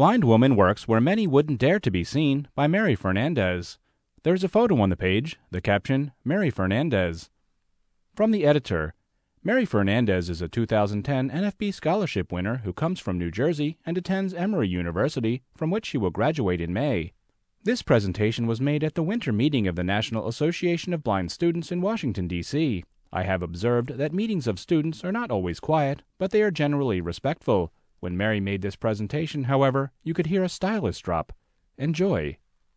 Blind Woman Works Where Many Wouldn't Dare to Be Seen by Mary Fernandez. There's a photo on the page, the caption, Mary Fernandez. From the editor, Mary Fernandez is a 2010 NFB scholarship winner who comes from New Jersey and attends Emory University, from which she will graduate in May. This presentation was made at the winter meeting of the National Association of Blind Students in Washington, D.C. I have observed that meetings of students are not always quiet, but they are generally respectful. When Mary made this presentation, however, you could hear a stylus drop. Enjoy.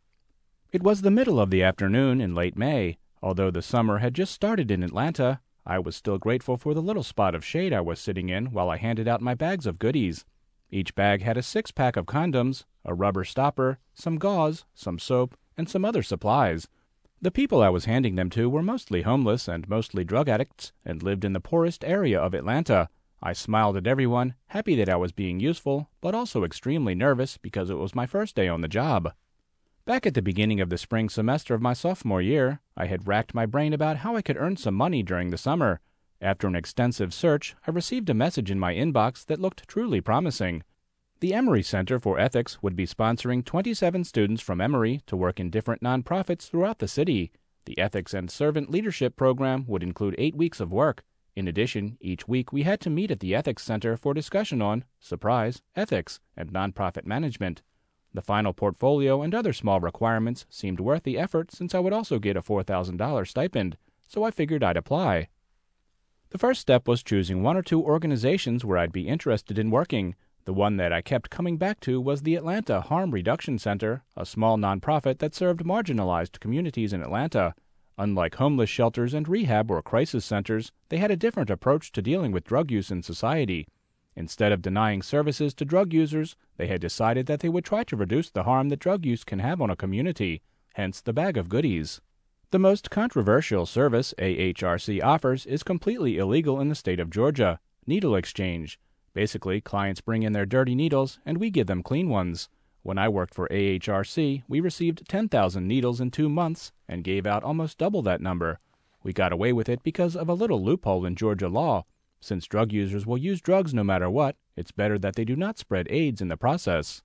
It was the middle of the afternoon in late May. Although the summer had just started in Atlanta, I was still grateful for the little spot of shade I was sitting in while I handed out my bags of goodies. Each bag had a 6-pack of condoms, a rubber stopper, some gauze, some soap, and some other supplies. The people I was handing them to were mostly homeless and mostly drug addicts and lived in the poorest area of Atlanta. I smiled at everyone, happy that I was being useful, but also extremely nervous because it was my first day on the job. Back at the beginning of the spring semester of my sophomore year, I had racked my brain about how I could earn some money during the summer. After an extensive search, I received a message in my inbox that looked truly promising. The Emory Center for Ethics would be sponsoring 27 students from Emory to work in different nonprofits throughout the city. The Ethics and Servant Leadership program would include 8 weeks of work. In addition, each week we had to meet at the Ethics Center for discussion on, surprise, ethics and nonprofit management. The final portfolio and other small requirements seemed worth the effort since I would also get a $4,000 stipend, so I figured I'd apply. The first step was choosing 1 or 2 organizations where I'd be interested in working. The one that I kept coming back to was the Atlanta Harm Reduction Center, a small nonprofit that served marginalized communities in Atlanta. Unlike homeless shelters and rehab or crisis centers, they had a different approach to dealing with drug use in society. Instead of denying services to drug users, they had decided that they would try to reduce the harm that drug use can have on a community, hence the bag of goodies. The most controversial service AHRC offers is completely illegal in the state of Georgia, needle exchange. Basically, clients bring in their dirty needles and we give them clean ones. When I worked for AHRC, we received 10,000 needles in 2 months and gave out almost double that number. We got away with it because of a little loophole in Georgia law. Since drug users will use drugs no matter what, it's better that they do not spread AIDS in the process.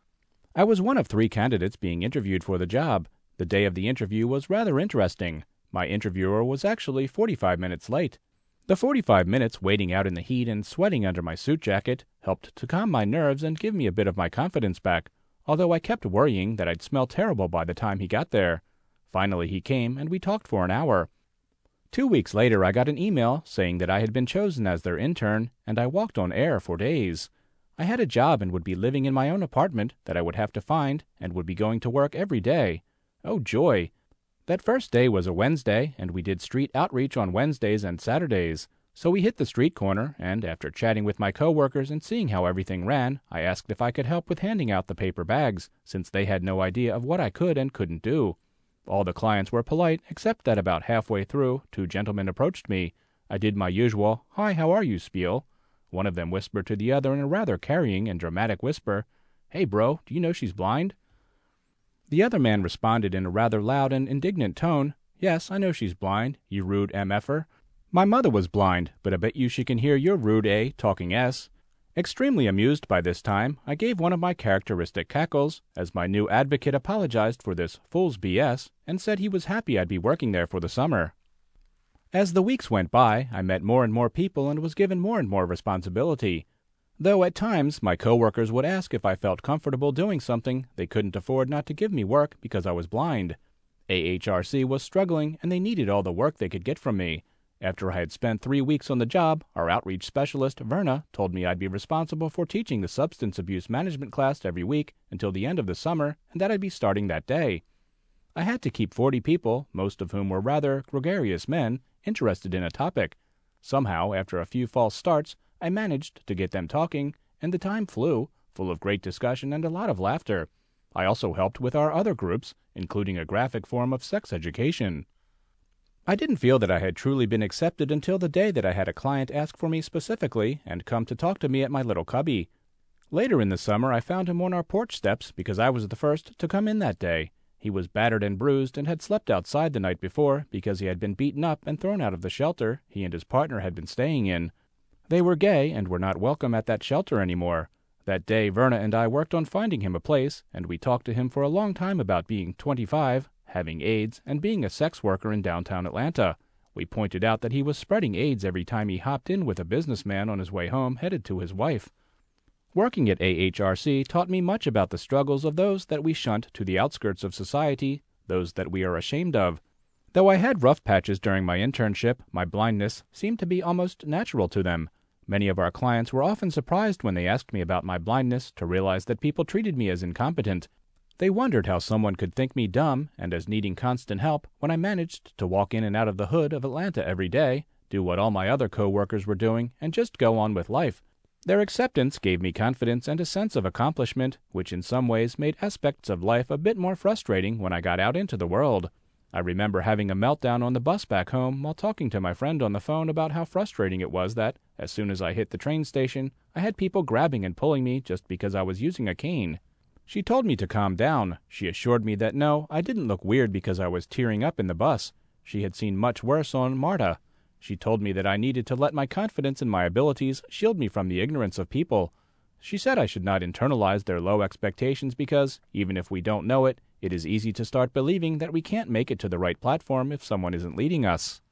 I was one of 3 candidates being interviewed for the job. The day of the interview was rather interesting. My interviewer was actually 45 minutes late. The 45 minutes waiting out in the heat and sweating under my suit jacket helped to calm my nerves and give me a bit of my confidence back, although I kept worrying that I'd smell terrible by the time he got there. Finally he came and we talked for an hour. 2 weeks later I got an email saying that I had been chosen as their intern, and I walked on air for days. I had a job and would be living in my own apartment that I would have to find and would be going to work every day. Oh joy! That first day was a Wednesday, and we did street outreach on Wednesdays and Saturdays. So we hit the street corner, and after chatting with my coworkers and seeing how everything ran, I asked if I could help with handing out the paper bags, since they had no idea of what I could and couldn't do. All the clients were polite, except that about halfway through, 2 gentlemen approached me. I did my usual, "Hi, how are you?" spiel. One of them whispered to the other in a rather carrying and dramatic whisper, "Hey bro, do you know she's blind?" The other man responded in a rather loud and indignant tone, "Yes, I know she's blind, you rude MFer. My mother was blind, but I bet you she can hear your rude A talking S." Extremely amused by this time, I gave one of my characteristic cackles, as my new advocate apologized for this fool's BS and said he was happy I'd be working there for the summer. As the weeks went by, I met more and more people and was given more and more responsibility. Though at times my coworkers would ask if I felt comfortable doing something, they couldn't afford not to give me work because I was blind. AHRC was struggling and they needed all the work they could get from me. After I had spent 3 weeks on the job, our outreach specialist, Verna, told me I'd be responsible for teaching the substance abuse management class every week until the end of the summer, and that I'd be starting that day. I had to keep 40 people, most of whom were rather gregarious men, interested in a topic. Somehow, after a few false starts, I managed to get them talking, and the time flew, full of great discussion and a lot of laughter. I also helped with our other groups, including a graphic form of sex education. I didn't feel that I had truly been accepted until the day that I had a client ask for me specifically and come to talk to me at my little cubby. Later in the summer I found him on our porch steps because I was the first to come in that day. He was battered and bruised and had slept outside the night before because he had been beaten up and thrown out of the shelter he and his partner had been staying in. They were gay and were not welcome at that shelter anymore. That day, Verna and I worked on finding him a place, and we talked to him for a long time about being 25, having AIDS, and being a sex worker in downtown Atlanta. We pointed out that he was spreading AIDS every time he hopped in with a businessman on his way home headed to his wife. Working at AHRC taught me much about the struggles of those that we shunt to the outskirts of society, those that we are ashamed of. Though I had rough patches during my internship, my blindness seemed to be almost natural to them. Many of our clients were often surprised when they asked me about my blindness to realize that people treated me as incompetent. They wondered how someone could think me dumb and as needing constant help when I managed to walk in and out of the hood of Atlanta every day, do what all my other co-workers were doing, and just go on with life. Their acceptance gave me confidence and a sense of accomplishment, which in some ways made aspects of life a bit more frustrating when I got out into the world. I remember having a meltdown on the bus back home while talking to my friend on the phone about how frustrating it was that, as soon as I hit the train station, I had people grabbing and pulling me just because I was using a cane. She told me to calm down. She assured me that no, I didn't look weird because I was tearing up in the bus. She had seen much worse on MARTA. She told me that I needed to let my confidence in my abilities shield me from the ignorance of people. She said I should not internalize their low expectations because, even if we don't know it, it is easy to start believing that we can't make it to the right platform if someone isn't leading us.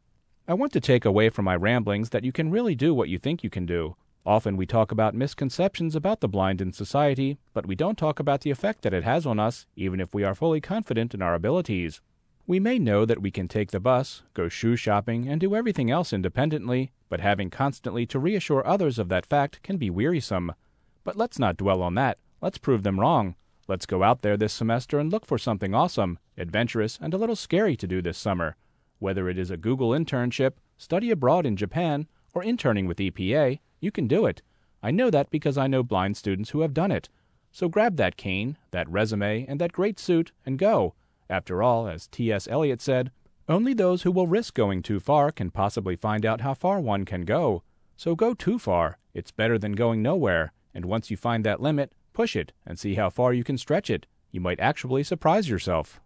I want to take away from my ramblings that you can really do what you think you can do. Often we talk about misconceptions about the blind in society, but we don't talk about the effect that it has on us, even if we are fully confident in our abilities. We may know that we can take the bus, go shoe shopping, and do everything else independently, but having constantly to reassure others of that fact can be wearisome. But let's not dwell on that. Let's prove them wrong. Let's go out there this semester and look for something awesome, adventurous, and a little scary to do this summer. Whether it is a Google internship, study abroad in Japan, or interning with EPA, you can do it. I know that because I know blind students who have done it. So grab that cane, that resume, and that great suit, and go. After all, as T.S. Eliot said, only those who will risk going too far can possibly find out how far one can go. So go too far. It's better than going nowhere. And once you find that limit, push it and see how far you can stretch it. You might actually surprise yourself.